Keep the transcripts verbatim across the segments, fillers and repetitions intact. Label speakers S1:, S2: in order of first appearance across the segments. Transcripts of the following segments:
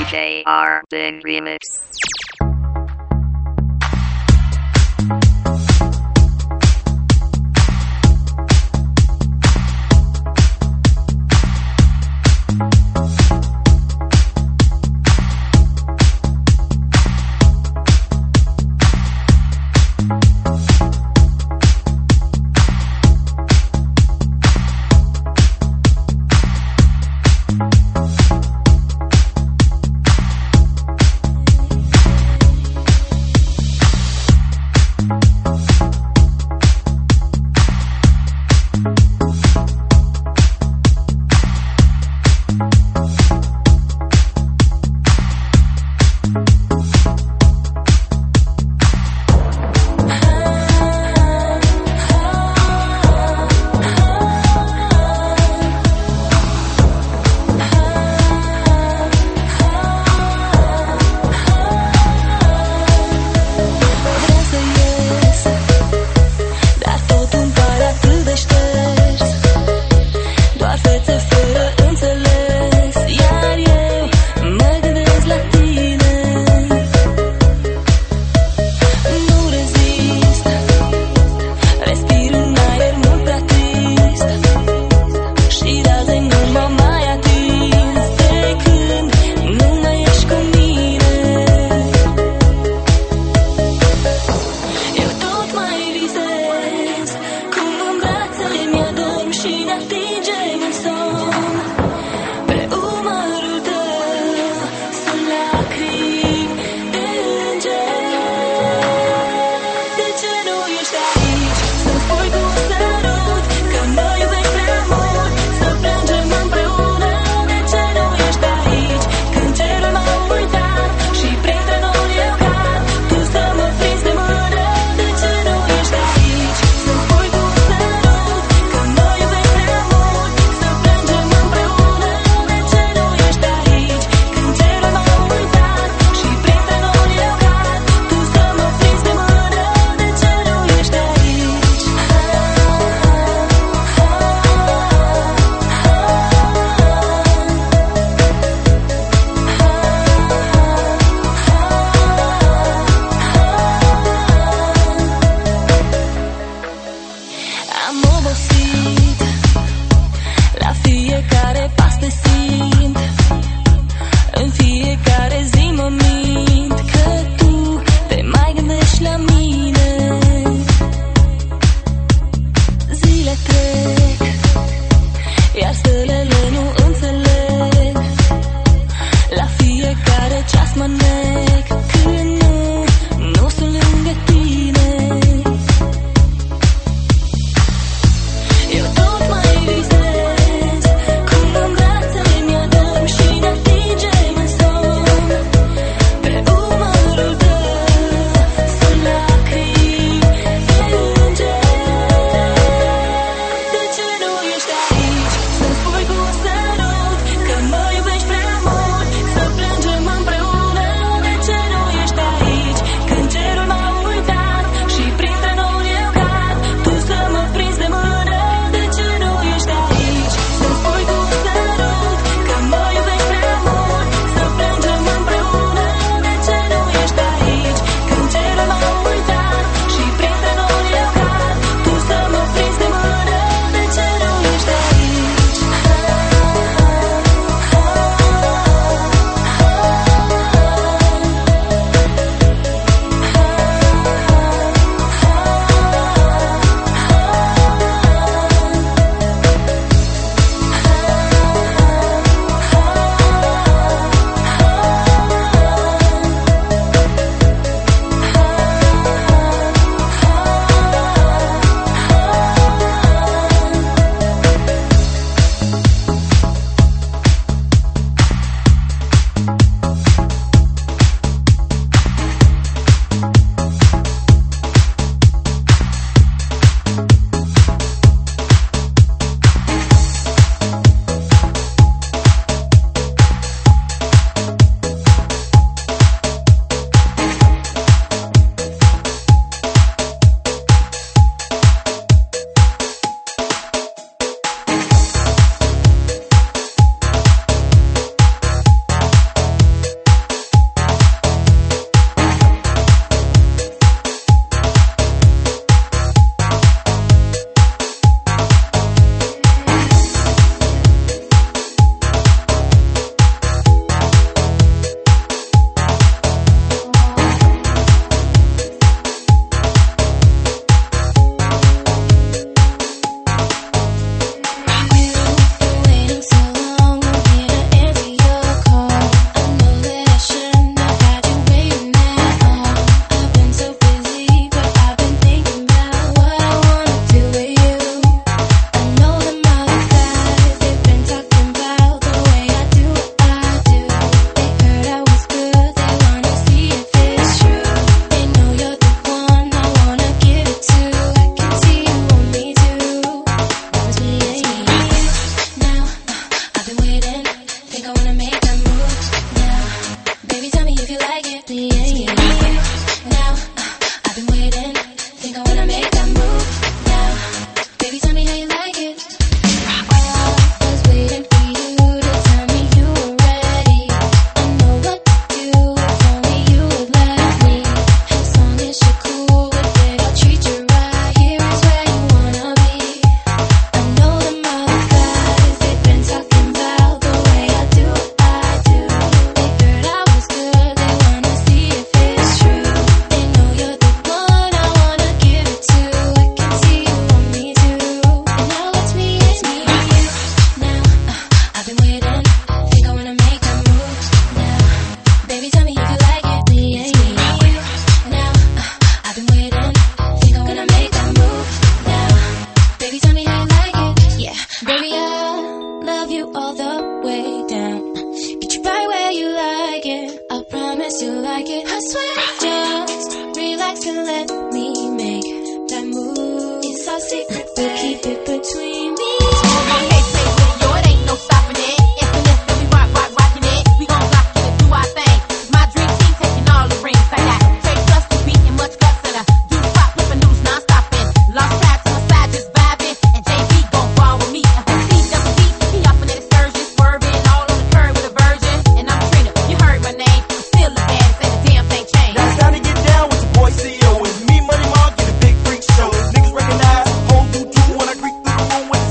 S1: D J R Big Remix.
S2: Să-mi spui cu un sărut că noi iubim prea mult. keep it between me.
S3: Hey, play with it, yo, it ain't no stopping it. It's the list that we rock, rock, rocking it. We gon' rock it and do our thing. My dream team taking all the rings. I got Trey Trust, the beat, and much guts and a do pop, flipping news non-stopping. Lost track to my side, just vibing. And J B gon' fall with me. C W D, he off in that excursion, swerving all on the curb with a virgin. And I'm Trina, you heard my name. I'm still the baddest, ain't a damn thing changed.
S4: Now it's time to get down with your boy C E O. It's me, Money Mark, get a big freak show. Niggas recognize, hold you too when I creep through the room with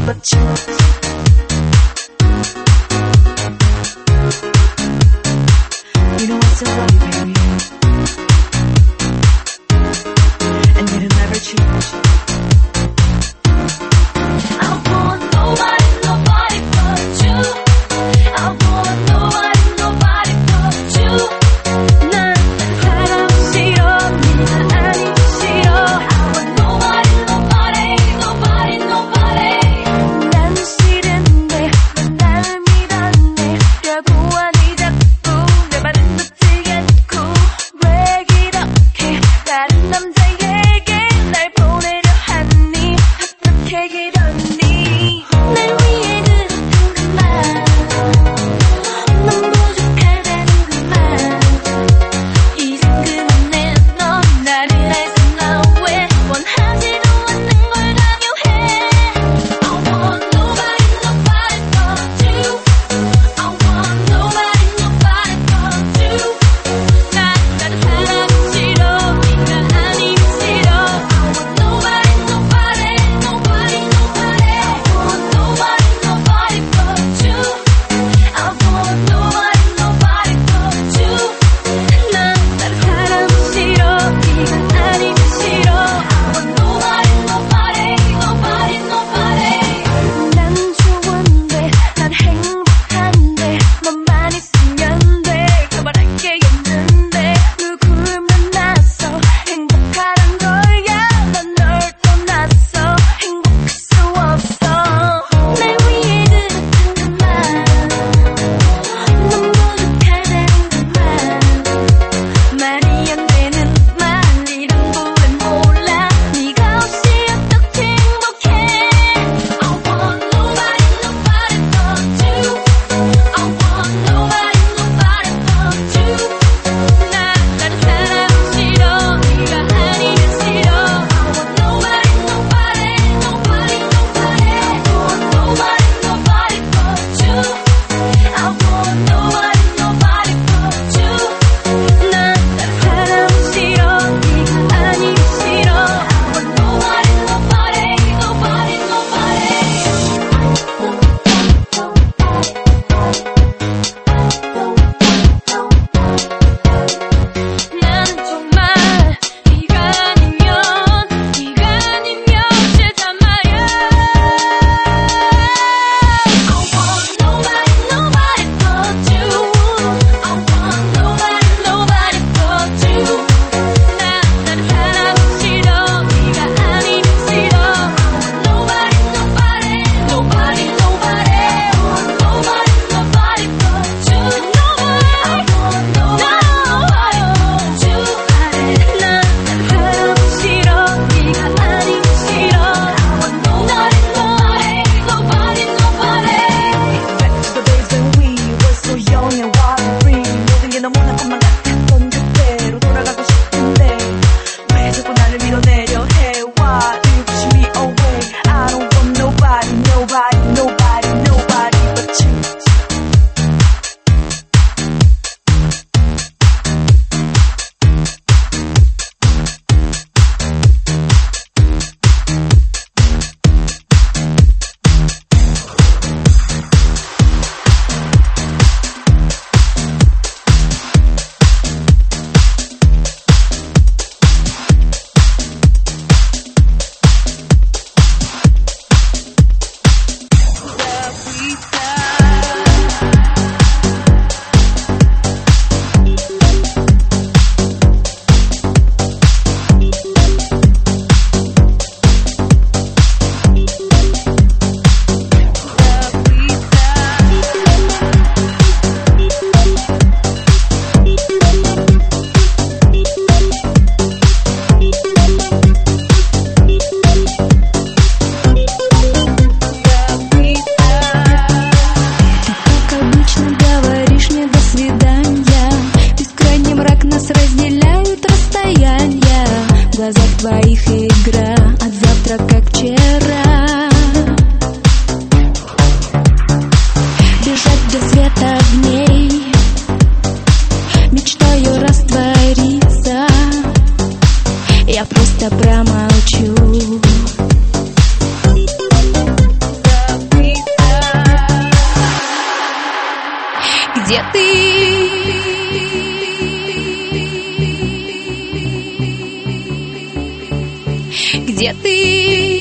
S2: but you. You know I still love you, baby, and it'll never change. I want nobody, nobody but you. I want nobody, nobody but you. 난 사람 싫어, 네가 아니기 싫어. I want nobody, nobody, nobody, nobody. 난 싫어. Где ты? Где ты?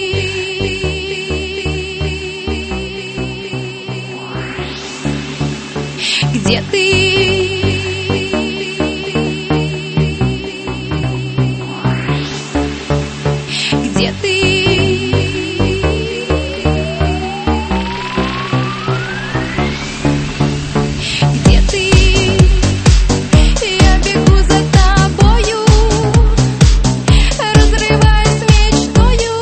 S2: Где ты? Где ты? Где ты? Я бегу за тобою, разрываясь мечтою,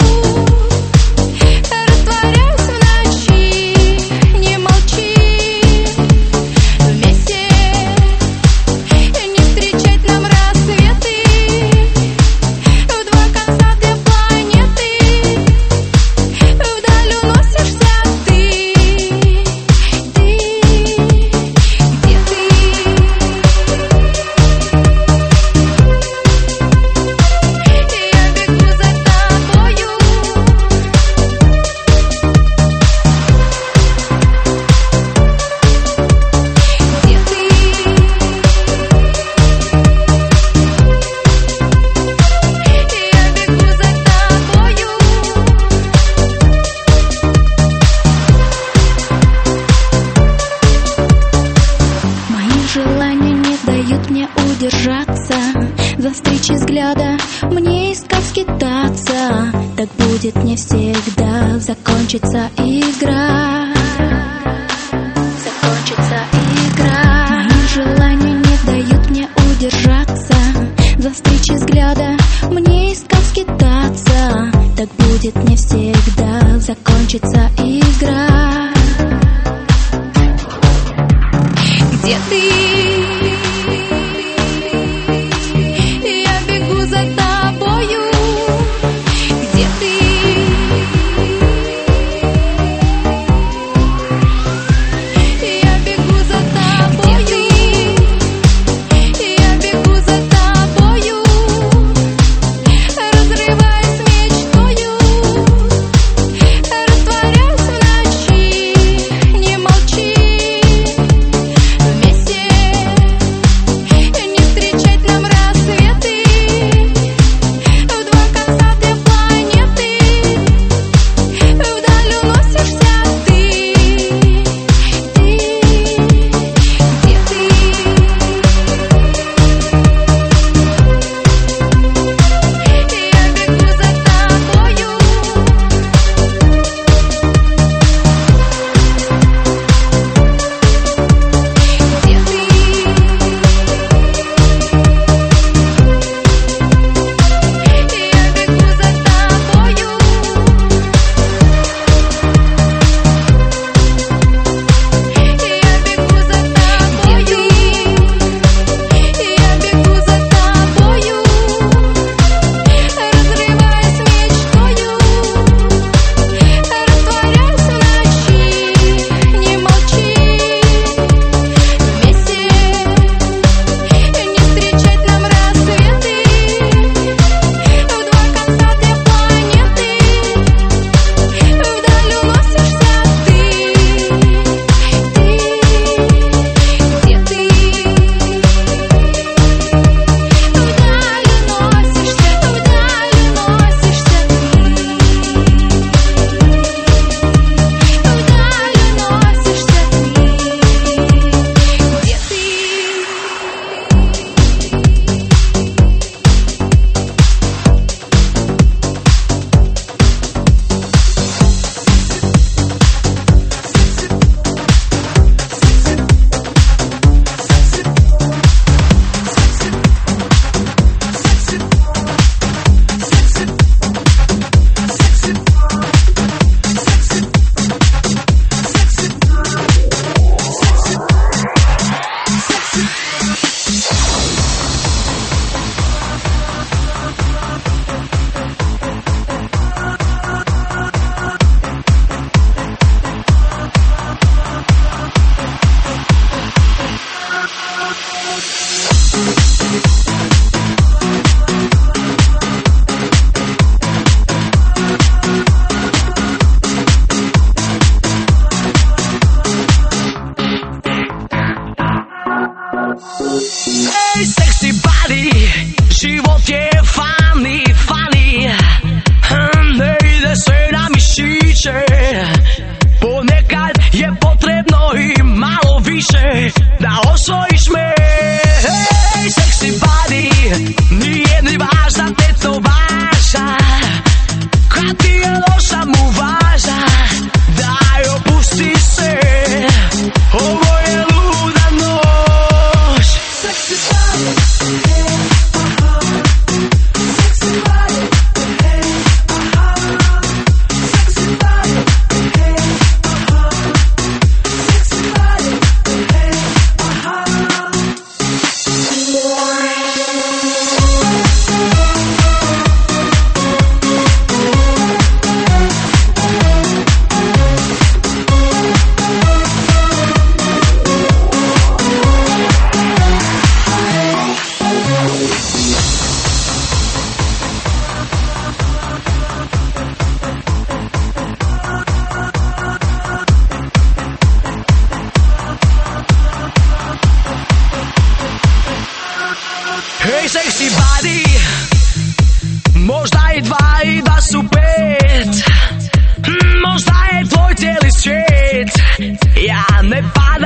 S2: растворяюсь в ночи. Не молчи, вместе не встречать нам рассветы. В два конца две планеты, вдаль уносишься ты. Ты, где ты? Я бегу за тобою. Где ты? Я бегу за тобою. Мои желания не дают мне удержаться. За встречи взгляда мне искать скитаться. Так будет не всегда. Закончится игра. Закончится игра. Мои желания не дают мне удержаться. За встречи взгляда мне искать скитаться. Так будет не всегда. Закончится игра. Где ты? Я бегу за тобою. Где ты? Я бегу за тобою. Я бегу за тобою, разрываясь мечтою, растворяюсь в ночи.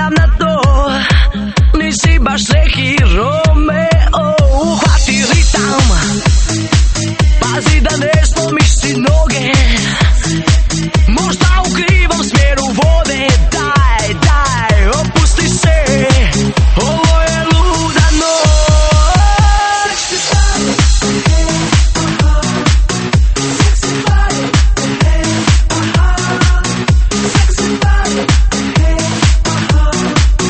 S4: gledam na to, nisi baš neki Romeo. Uhvati ritam, pazi da ne slomiš si noge, možda u krivom smjeru vode. Daj, daj, opusti se, ovo je luda noć. Sexy body, hey, uh-huh. Sexy body, hey, uh-huh.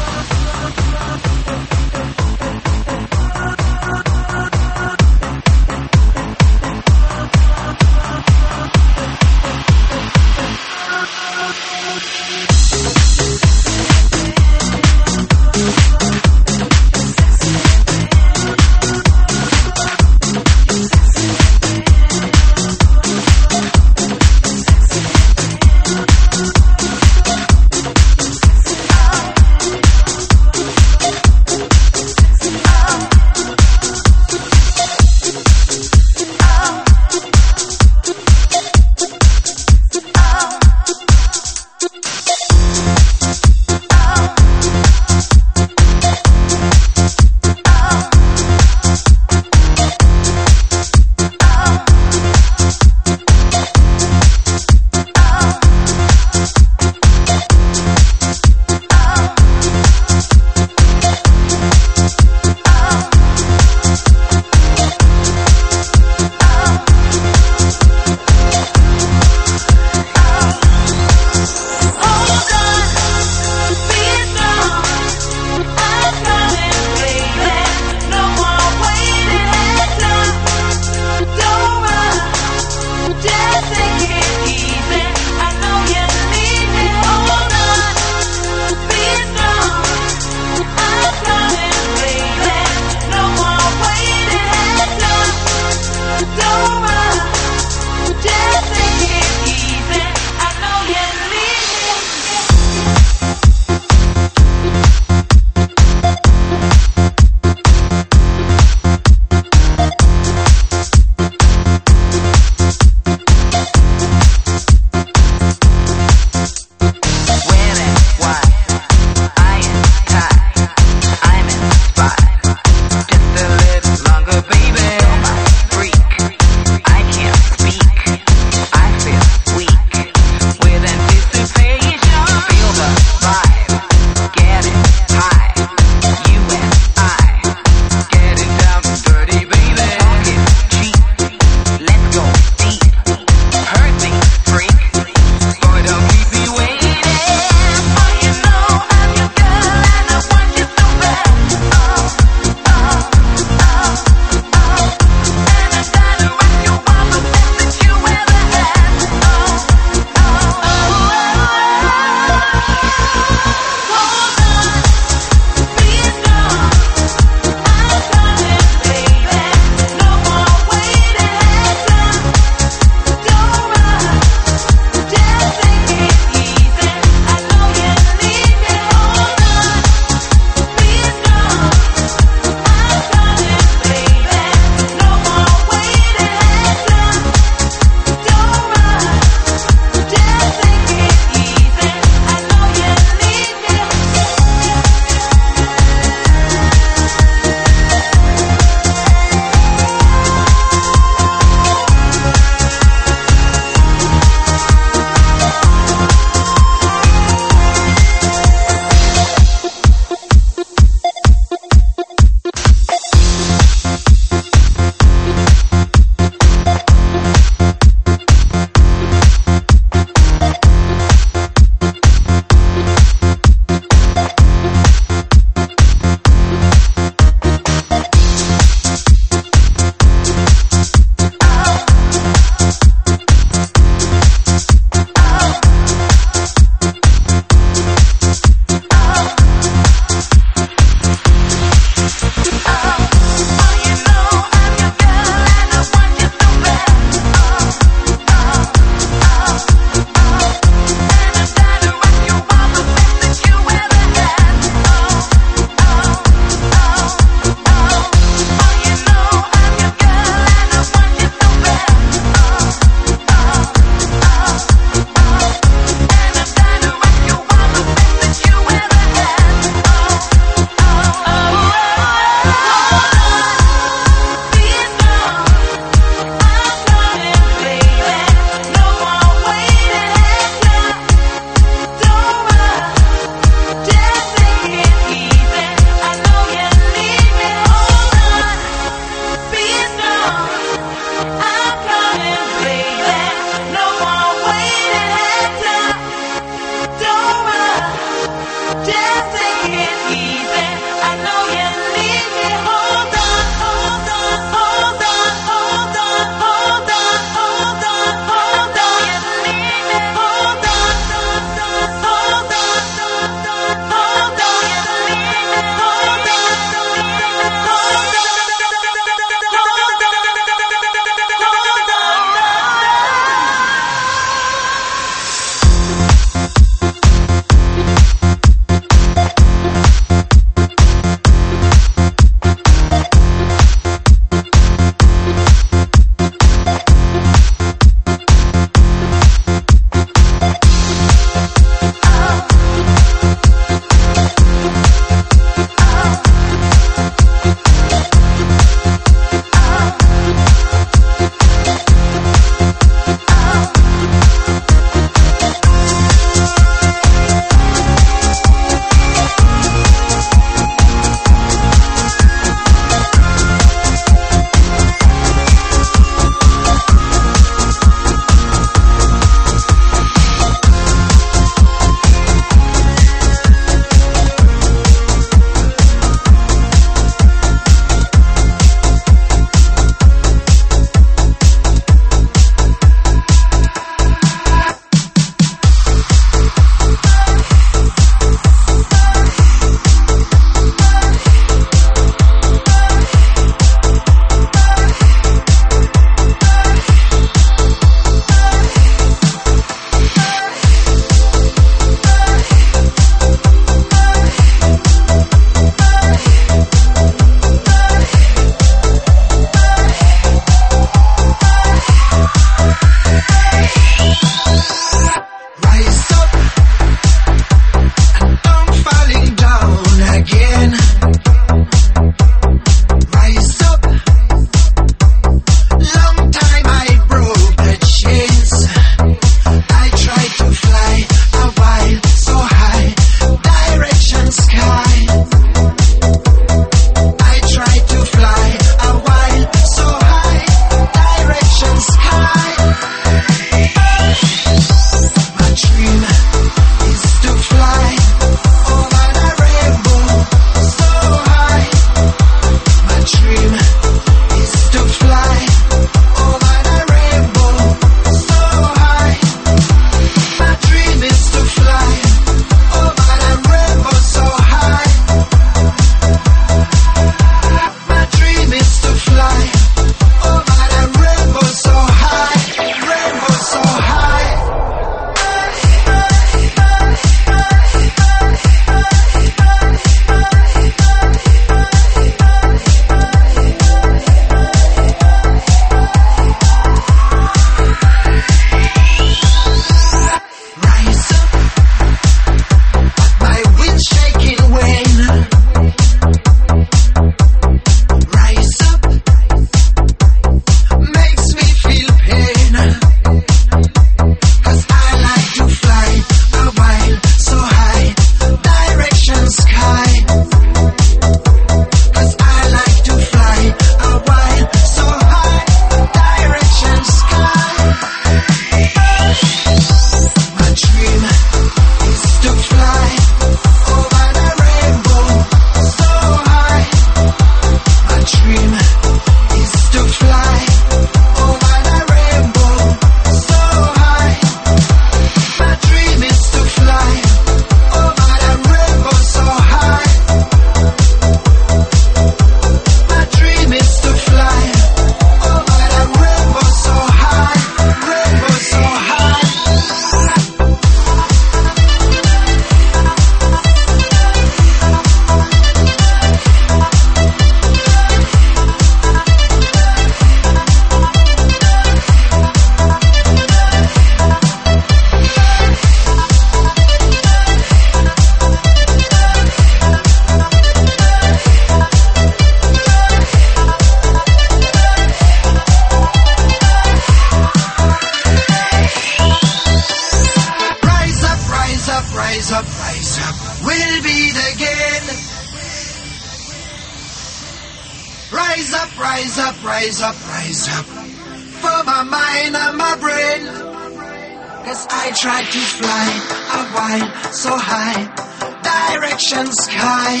S5: rise up, rise up, rise up, rise up. For my mind and my brain. Cause I tried to fly a while so high, direction sky.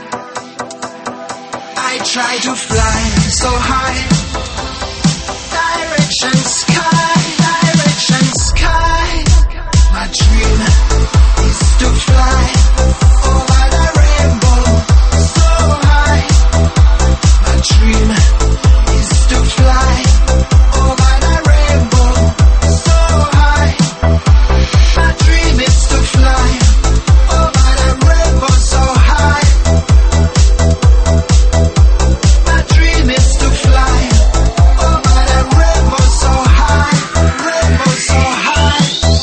S5: I tried to fly so high, direction sky, direction sky. My dream is to fly over the rainbow so high. My dream is to fly over the rainbow so high. My dream is to fly over the rainbow so high. My dream is to fly over the rainbow so high, rainbow so high.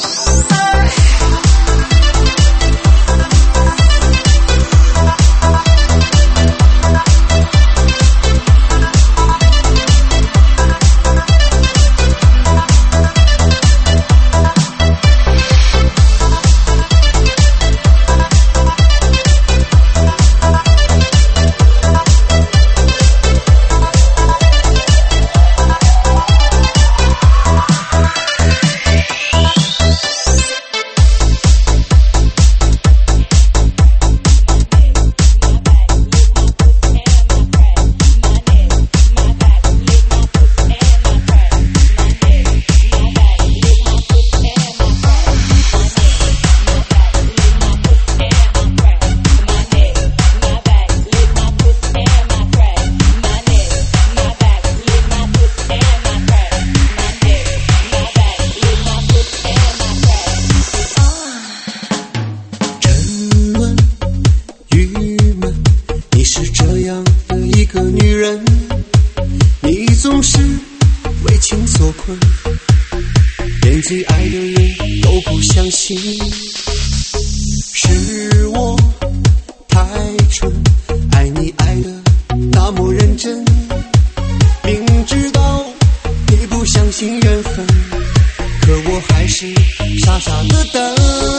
S5: 是我太蠢，爱你爱得那么认真，明知道你不相信缘分，可我还是傻傻的等。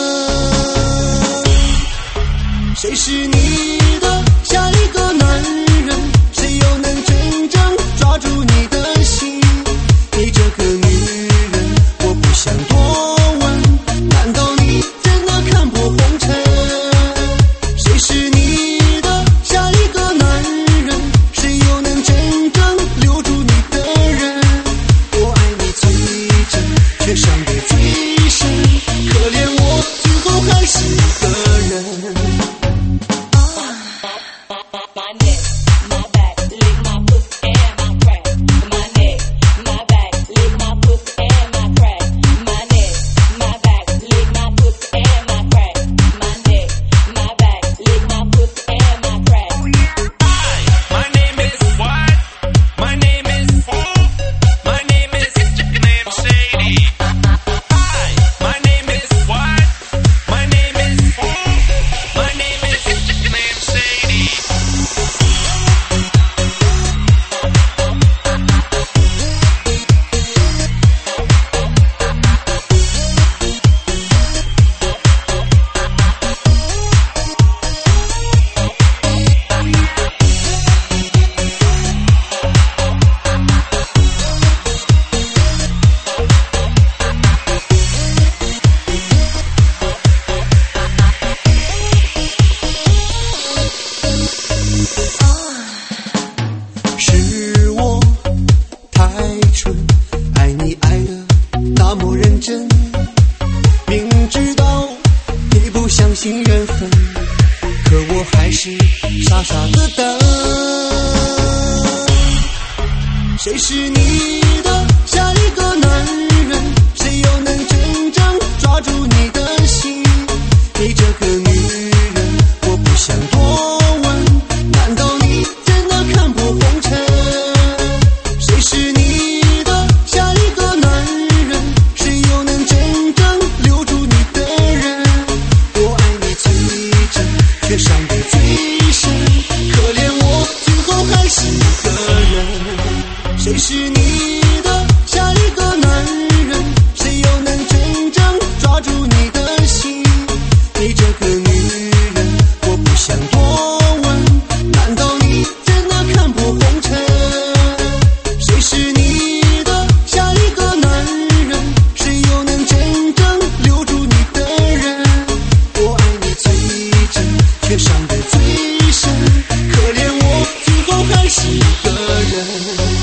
S5: 谁是你的下一个男人？谁又能真正抓住你的心？你这个女人，我不想多问，难道你真的看破红尘？谁是你的下一个男人？谁又能真正留住你的人？我爱你最真，却伤得最深，可怜我最后还是一个人。是我太蠢，爱你爱得那么认真，明知道你不相信缘分，可我还是傻傻的等。谁是你的下一个男人？谁又能真正抓住你的心？你这个女人，我不想多问，难道你真的看破红尘？谁是你的下一个男人？谁又能真正留住你的人？我爱你最真，却伤得最深，可怜我最后还是一个人。谁是你的下一个男人？谁又能真正抓住你的心？你这个女人，我不想多问，难道你真的看破红尘？ 是个人。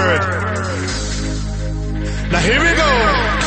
S6: word. Now here we go.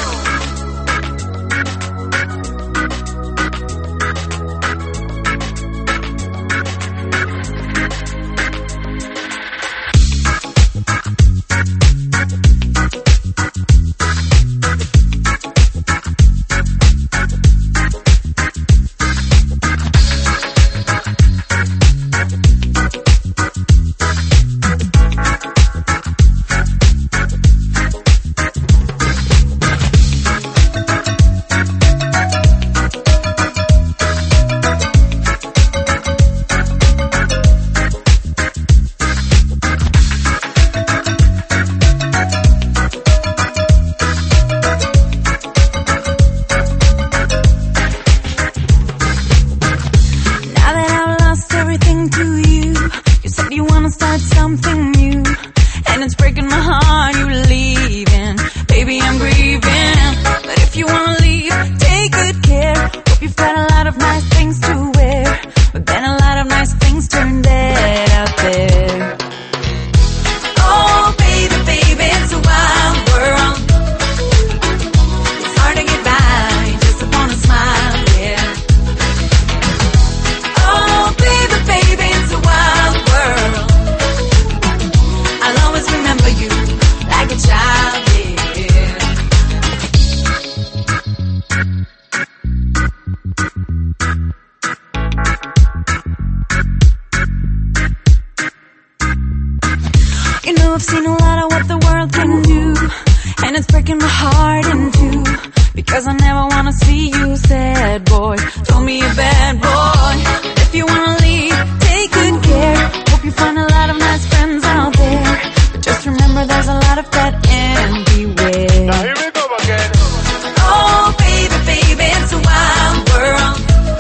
S2: I've seen a lot of what the world can do, and it's breaking my heart in two, because I never wanna see you sad, boy. Told me you're bad, boy. If you wanna leave, take good care. Hope you find a lot of nice friends out there, but just remember there's a lot of that and beware.
S6: Now here we go again.
S2: Oh baby, baby, it's a wild world.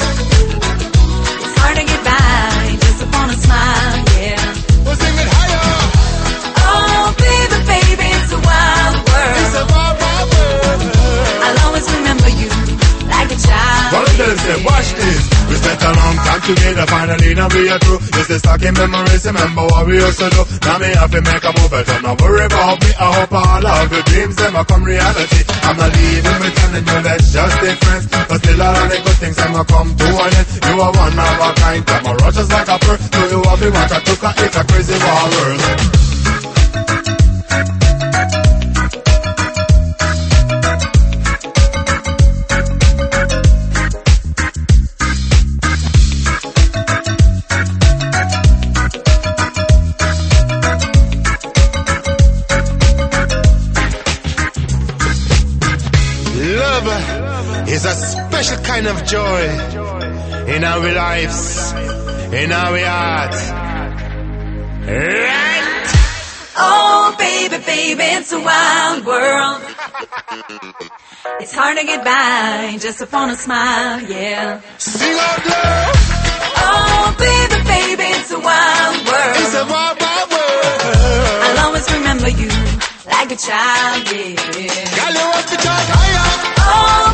S2: It's hard to get by just upon a smile, yeah.
S6: We'll sing it higher.
S2: Oh baby, baby, it's a wild world.
S6: It's a wild, wild world.
S2: I'll always remember you like a child.
S6: Well, tell them, watch this. We spent a long time together, finally now we are through. Just the stuck in memories, remember what we used to do. Now me have to make a move, but don't not worry about me. I hope all of your dreams them come reality. I'm not leaving, we telling you that's just difference. But still all of the good things them come to an end. You are one of a kind, come a rush just like a bird. So you have to watch a took a, it's a crazy war world. Is a special kind of joy in our lives, in our hearts. Right?
S2: Oh baby, baby, it's a wild world. It's hard to get by just upon a smile, yeah.
S6: Sing out loud.
S2: Oh baby, baby, it's a wild world.
S6: It's a wild, wild world.
S2: I'll always remember you like a child, yeah.
S6: Girl, you want to talk higher.
S2: Oh